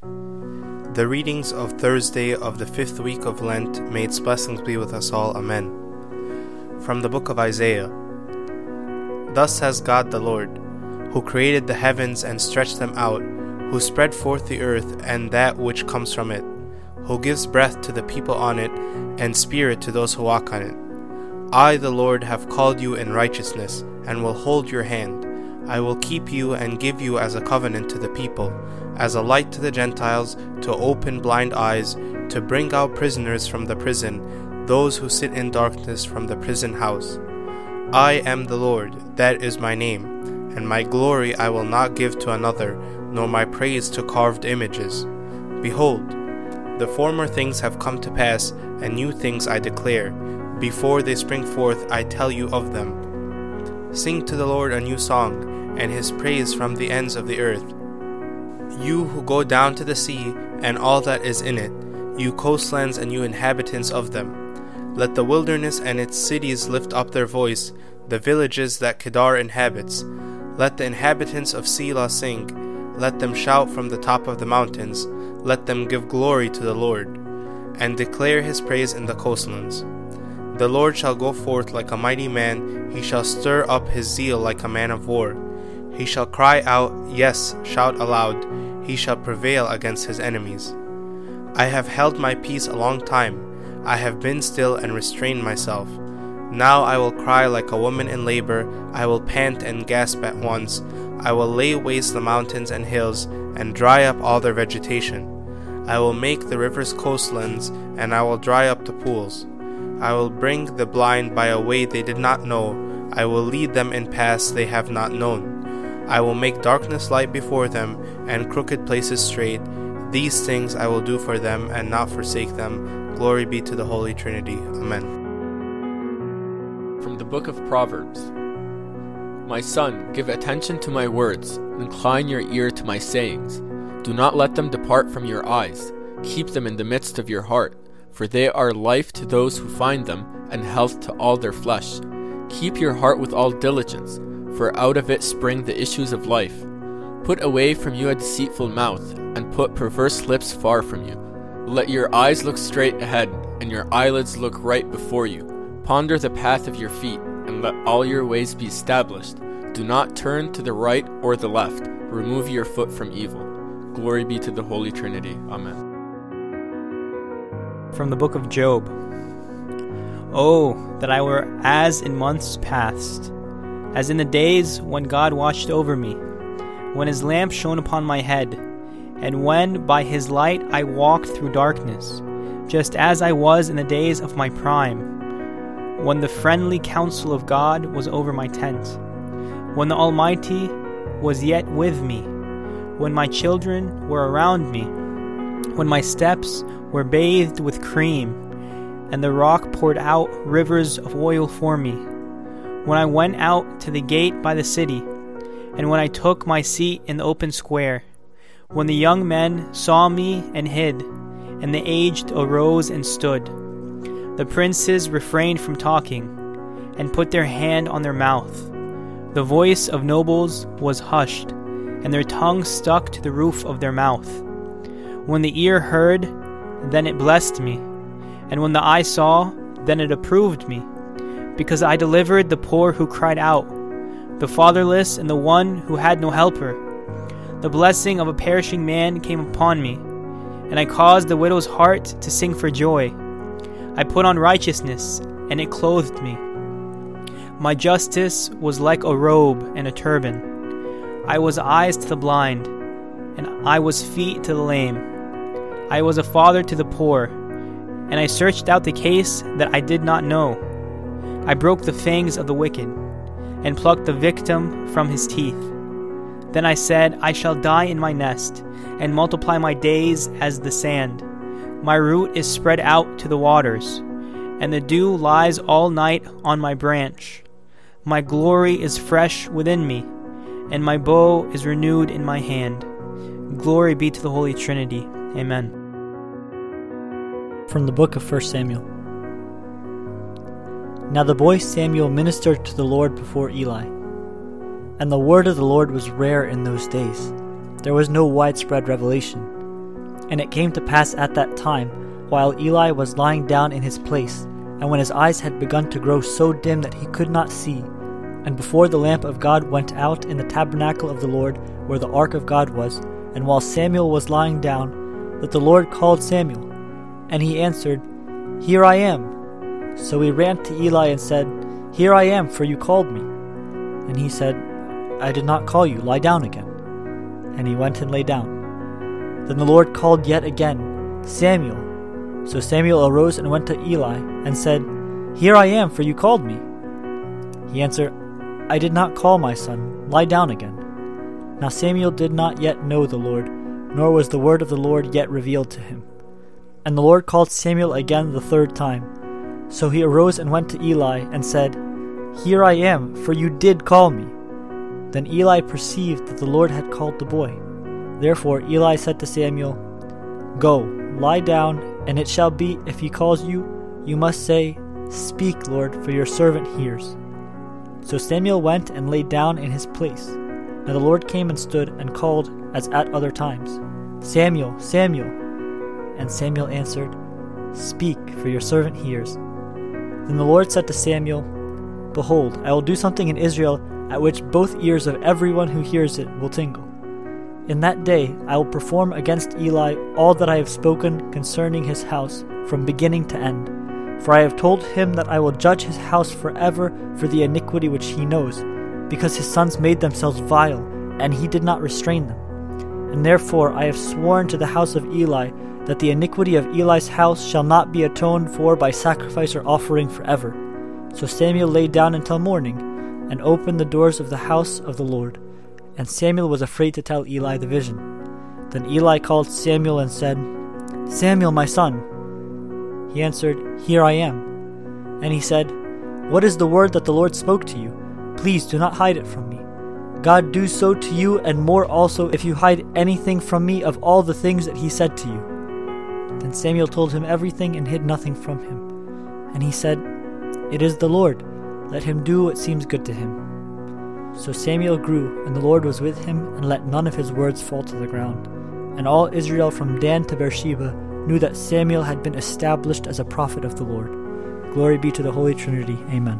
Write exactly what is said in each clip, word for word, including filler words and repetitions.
The readings of Thursday of the fifth week of Lent, may its blessings be with us all. Amen. From the book of Isaiah. Thus says God the Lord, who created the heavens and stretched them out, who spread forth the earth and that which comes from it, who gives breath to the people on it, and spirit to those who walk on it. I, the Lord, have called you in righteousness, and will hold your hand. I will keep you and give you as a covenant to the people, as a light to the Gentiles, to open blind eyes, to bring out prisoners from the prison, those who sit in darkness from the prison house. I am the Lord, that is my name, and my glory I will not give to another, nor my praise to carved images. Behold, the former things have come to pass, and new things I declare. Before they spring forth, I tell you of them. Sing to the Lord a new song, and his praise from the ends of the earth. You who go down to the sea, and all that is in it, you coastlands and you inhabitants of them. Let the wilderness and its cities lift up their voice, the villages that Kedar inhabits. Let the inhabitants of Selah sing. Let them shout from the top of the mountains. Let them give glory to the Lord, and declare his praise in the coastlands. The Lord shall go forth like a mighty man, he shall stir up his zeal like a man of war. He shall cry out, yes, shout aloud, he shall prevail against his enemies. I have held my peace a long time, I have been still and restrained myself. Now I will cry like a woman in labor, I will pant and gasp at once. I will lay waste the mountains and hills, and dry up all their vegetation. I will make the rivers coastlands, and I will dry up the pools. I will bring the blind by a way they did not know, I will lead them in paths they have not known. I will make darkness light before them, and crooked places straight. These things I will do for them, and not forsake them. Glory be to the Holy Trinity. Amen. From the book of Proverbs. My son, give attention to my words, incline your ear to my sayings. Do not let them depart from your eyes. Keep them in the midst of your heart, for they are life to those who find them, and health to all their flesh. Keep your heart with all diligence, for out of it spring the issues of life. Put away from you a deceitful mouth, and put perverse lips far from you. Let your eyes look straight ahead, and your eyelids look right before you. Ponder the path of your feet, and let all your ways be established. Do not turn to the right or the left. Remove your foot from evil. Glory be to the Holy Trinity. Amen. From the book of Job. Oh, that I were as in months past, as in the days when God watched over me, when his lamp shone upon my head, and when by his light I walked through darkness, just as I was in the days of my prime, when the friendly counsel of God was over my tent, when the Almighty was yet with me, when my children were around me, when my steps were bathed with cream, and the rock poured out rivers of oil for me, when I went out to the gate by the city, and when I took my seat in the open square, when the young men saw me and hid, and the aged arose and stood. The princes refrained from talking, and put their hand on their mouth. The voice of nobles was hushed, and their tongue stuck to the roof of their mouth. When the ear heard, then it blessed me, and when the eye saw, then it approved me, because I delivered the poor who cried out, the fatherless and the one who had no helper. The blessing of a perishing man came upon me, and I caused the widow's heart to sing for joy. I put on righteousness, and it clothed me. My justice was like a robe and a turban. I was eyes to the blind, and I was feet to the lame. I was a father to the poor, and I searched out the case that I did not know. I broke the fangs of the wicked, and plucked the victim from his teeth. Then I said, I shall die in my nest, and multiply my days as the sand. My root is spread out to the waters, and the dew lies all night on my branch. My glory is fresh within me, and my bow is renewed in my hand. Glory be to the Holy Trinity. Amen. From the book of First Samuel. Now the boy Samuel ministered to the Lord before Eli. And the word of the Lord was rare in those days. There was no widespread revelation. And it came to pass at that time, while Eli was lying down in his place, and when his eyes had begun to grow so dim that he could not see, and before the lamp of God went out in the tabernacle of the Lord, where the ark of God was, and while Samuel was lying down, that the Lord called Samuel. And he answered, Here I am. So he ran to Eli and said, Here I am, for you called me. And he said, I did not call you, lie down again. And he went and lay down. Then the Lord called yet again, Samuel. So Samuel arose and went to Eli, and said, Here I am, for you called me. He answered, I did not call, my son, lie down again. Now Samuel did not yet know the Lord, nor was the word of the Lord yet revealed to him. And the Lord called Samuel again the third time. So he arose and went to Eli, and said, Here I am, for you did call me. Then Eli perceived that the Lord had called the boy. Therefore Eli said to Samuel, Go, lie down, and it shall be, if he calls you, you must say, Speak, Lord, for your servant hears. So Samuel went and lay down in his place. Now the Lord came and stood and called, as at other times, Samuel, Samuel. And Samuel answered, Speak, for your servant hears. Then the Lord said to Samuel, Behold, I will do something in Israel at which both ears of everyone who hears it will tingle. In that day I will perform against Eli all that I have spoken concerning his house from beginning to end. For I have told him that I will judge his house forever for the iniquity which he knows, because his sons made themselves vile, and he did not restrain them. And therefore I have sworn to the house of Eli that the iniquity of Eli's house shall not be atoned for by sacrifice or offering forever. So Samuel lay down until morning, and opened the doors of the house of the Lord. And Samuel was afraid to tell Eli the vision. Then Eli called Samuel and said, Samuel, my son. He answered, Here I am. And he said, What is the word that the Lord spoke to you? Please do not hide it from me. God do so to you, and more also, if you hide anything from me of all the things that he said to you. Then Samuel told him everything and hid nothing from him. And he said, It is the Lord. Let him do what seems good to him. So Samuel grew, and the Lord was with him, and let none of his words fall to the ground. And all Israel from Dan to Beersheba knew that Samuel had been established as a prophet of the Lord. Glory be to the Holy Trinity. Amen.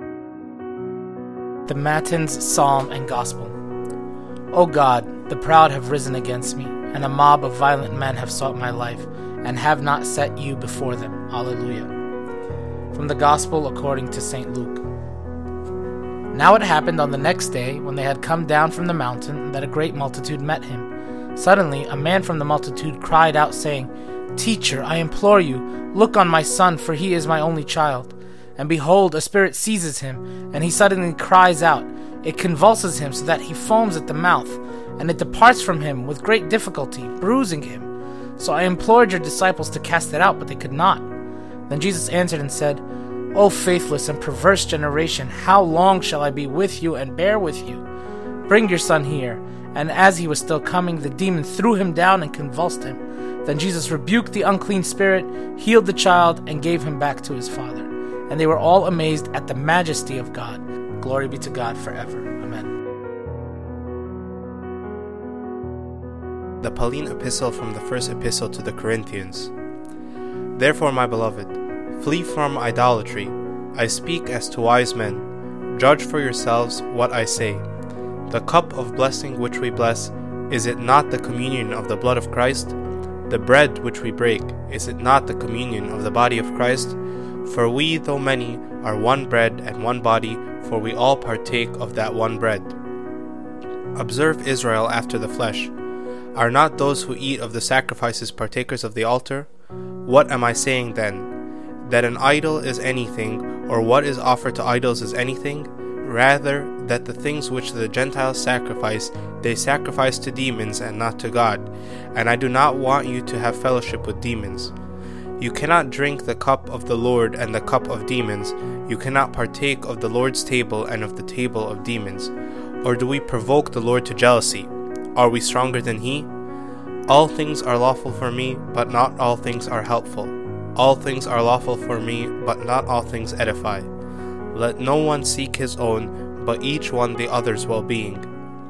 The Matins, Psalm, and Gospel. O God, the proud have risen against me, and a mob of violent men have sought my life, and have not set you before them. Alleluia. From the Gospel according to Saint Luke. Now it happened on the next day, when they had come down from the mountain, that a great multitude met him. Suddenly a man from the multitude cried out, saying, Teacher, I implore you, look on my son, for he is my only child. And behold, a spirit seizes him, and he suddenly cries out. It convulses him so that he foams at the mouth, and it departs from him with great difficulty, bruising him. So I implored your disciples to cast it out, but they could not. Then Jesus answered and said, O faithless and perverse generation, how long shall I be with you and bear with you? Bring your son here. And as he was still coming, the demon threw him down and convulsed him. Then Jesus rebuked the unclean spirit, healed the child, and gave him back to his father. And they were all amazed at the majesty of God. Glory be to God forever. Amen. The Pauline Epistle from the First Epistle to the Corinthians. Therefore, my beloved, flee from idolatry. I speak as to wise men. Judge for yourselves what I say. The cup of blessing which we bless, is it not the communion of the blood of Christ? The bread which we break, is it not the communion of the body of Christ? For we, though many, are one bread and one body, for we all partake of that one bread. Observe Israel after the flesh. Are not those who eat of the sacrifices partakers of the altar? What am I saying then? That an idol is anything, or what is offered to idols is anything? Rather, that the things which the Gentiles sacrifice, they sacrifice to demons and not to God. And I do not want you to have fellowship with demons. You cannot drink the cup of the Lord and the cup of demons. You cannot partake of the Lord's table and of the table of demons. Or do we provoke the Lord to jealousy? Are we stronger than he? All things are lawful for me, but not all things are helpful. All things are lawful for me, but not all things edify. Let no one seek his own, but each one the other's well-being.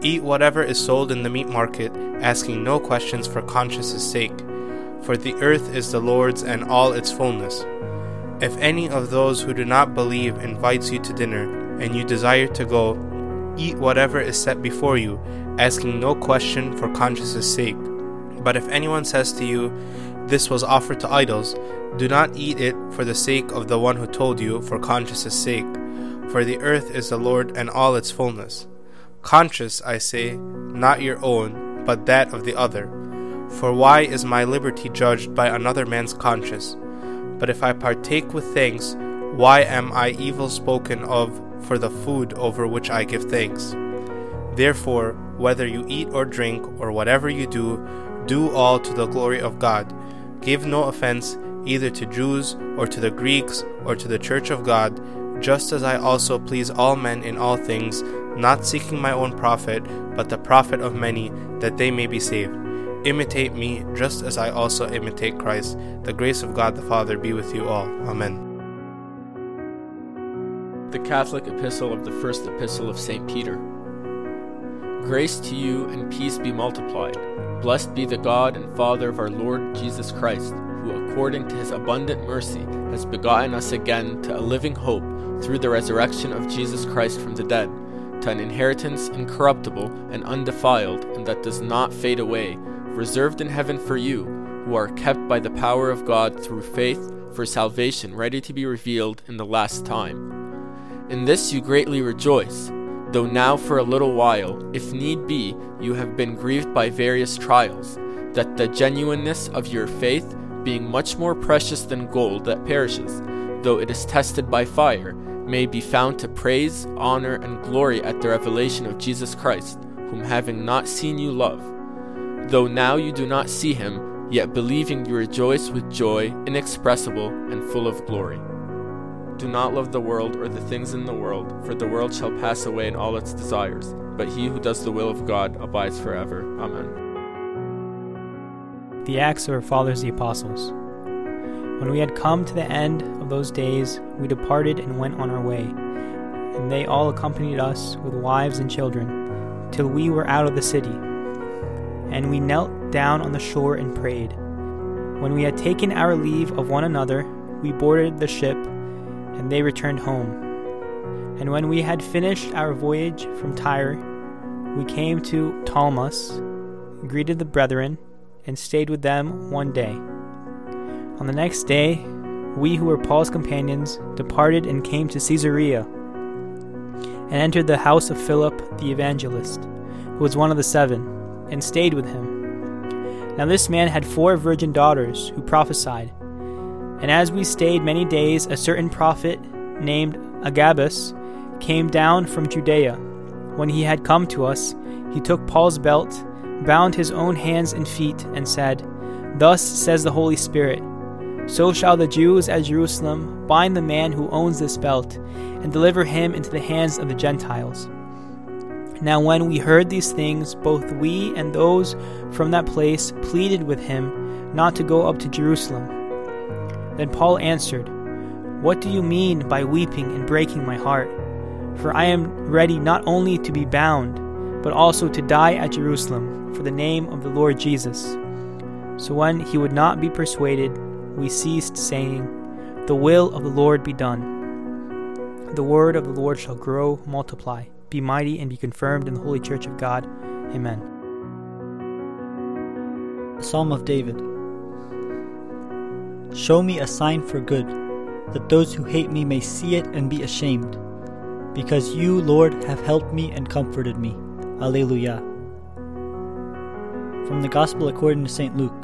Eat whatever is sold in the meat market, asking no questions for conscience' sake, for the earth is the Lord's and all its fullness. If any of those who do not believe invites you to dinner, and you desire to go, eat whatever is set before you, asking no question for conscience' sake. But if anyone says to you, "This was offered to idols," do not eat it for the sake of the one who told you, for conscience' sake. For the earth is the Lord and all its fullness. Conscience, I say, not your own, but that of the other. For why is my liberty judged by another man's conscience? But if I partake with thanks, why am I evil spoken of for the food over which I give thanks? Therefore, whether you eat or drink, or whatever you do, do all to the glory of God. Give no offense either to Jews or to the Greeks or to the church of God, just as I also please all men in all things, not seeking my own profit, but the profit of many, that they may be saved. Imitate me, just as I also imitate Christ. The grace of God the Father be with you all. Amen. The Catholic Epistle of the First Epistle of Saint Peter. Grace to you and peace be multiplied. Blessed be the God and Father of our Lord Jesus Christ, who according to his abundant mercy has begotten us again to a living hope through the resurrection of Jesus Christ from the dead, to an inheritance incorruptible and undefiled, and that does not fade away, reserved in heaven for you, who are kept by the power of God through faith for salvation ready to be revealed in the last time. In this you greatly rejoice, though now for a little while, if need be, you have been grieved by various trials, that the genuineness of your faith, being much more precious than gold that perishes, though it is tested by fire, may be found to praise, honor, and glory at the revelation of Jesus Christ, whom having not seen you love. Though now you do not see him, yet believing you rejoice with joy inexpressible and full of glory. Do not love the world or the things in the world, for the world shall pass away in all its desires, but he who does the will of God abides forever. Amen. The Acts of our Fathers the Apostles. When we had come to the end of those days, we departed and went on our way, and they all accompanied us with wives and children, till we were out of the city. And we knelt down on the shore and prayed. When we had taken our leave of one another, we boarded the ship, and they returned home. And when we had finished our voyage from Tyre, we came to Ptolemais, greeted the brethren, and stayed with them one day. On the next day, we who were Paul's companions departed and came to Caesarea, and entered the house of Philip the evangelist, who was one of the seven, and stayed with him. Now this man had four virgin daughters who prophesied. And as we stayed many days, a certain prophet named Agabus came down from Judea. When he had come to us, he took Paul's belt, bound his own hands and feet, and said, "Thus says the Holy Spirit, so shall the Jews at Jerusalem bind the man who owns this belt, and deliver him into the hands of the Gentiles." Now when we heard these things, both we and those from that place pleaded with him not to go up to Jerusalem. Then Paul answered, "What do you mean by weeping and breaking my heart? For I am ready not only to be bound, but also to die at Jerusalem for the name of the Lord Jesus." So when he would not be persuaded, we ceased, saying, "The will of the Lord be done." The word of the Lord shall grow, multiply, be mighty, and be confirmed in the holy church of God. Amen. A Psalm of David. Show me a sign for good, that those who hate me may see it and be ashamed. Because you, Lord, have helped me and comforted me. Alleluia. From the Gospel according to Saint Luke.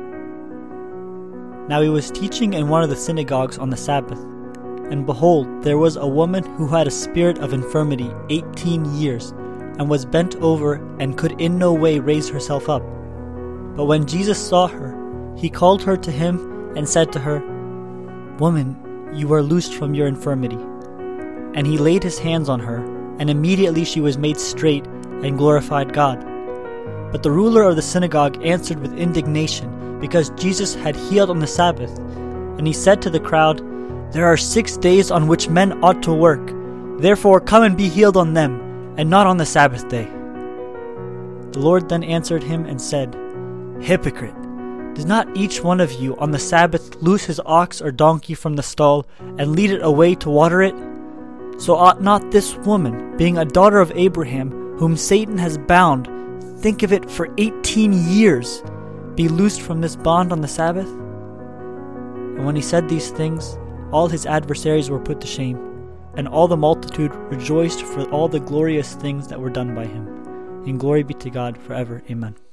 Now he was teaching in one of the synagogues on the Sabbath, and behold, there was a woman who had a spirit of infirmity eighteen years, and was bent over, and could in no way raise herself up. But when Jesus saw her, he called her to him, and said to her, "Woman, you are loosed from your infirmity." And he laid his hands on her, and immediately she was made straight, and glorified God. But the ruler of the synagogue answered with indignation, because Jesus had healed on the Sabbath. And he said to the crowd, "There are six days on which men ought to work. Therefore come and be healed on them, and not on the Sabbath day." The Lord then answered him and said, Hypocrite! Does not each one of you on the Sabbath loose his ox or donkey from the stall and lead it away to water it? So ought not this woman, being a daughter of Abraham, whom Satan has bound, think of it for eighteen years, be loosed from this bond on the Sabbath? And when he said these things, all his adversaries were put to shame, and all the multitude rejoiced for all the glorious things that were done by him. And glory be to God forever. Amen.